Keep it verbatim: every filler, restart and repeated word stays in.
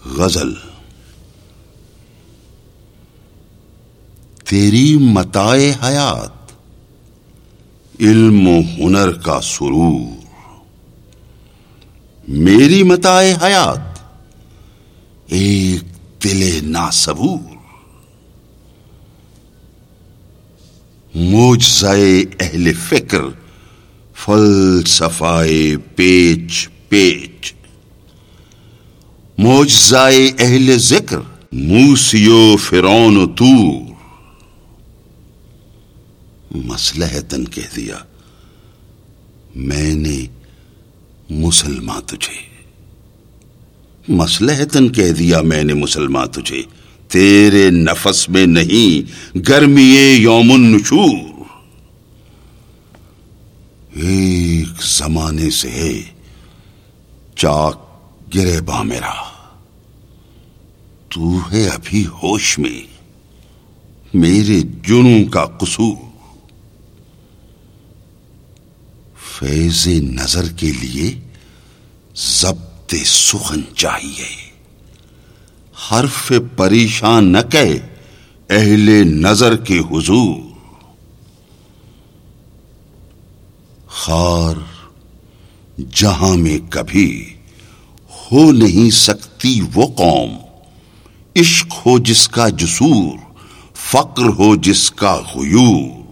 غزل۔ تیری متاع حیات علم و ہنر کا سرور، میری متاع حیات ایک دل ناصبور۔ معجزۂ اہل فکر فلسفۂ پیچ پیچ، معجزۂ اہل ذکر موسی و فرعون و طور۔ مصلحتاً کہہ دیا میں نے مسلمان تجھے، مصلحتاً کہہ دیا میں نے مسلمان تجھے، تیرے نفس میں نہیں گرمی یوم النشور۔ ایک زمانے سے ہے چاک گریباں میرا، تو ہے ابھی ہوش میں میرے جنوں کا قصور۔ فیض نظر کے لیے ضبط سخن چاہیے، حرف پریشان نہ کہے اہل نظر کے حضور۔ خار جہاں میں کبھی ہو نہیں سکتی وہ قوم، عشق ہو جس کا جسور، فقر ہو جس کا غیور۔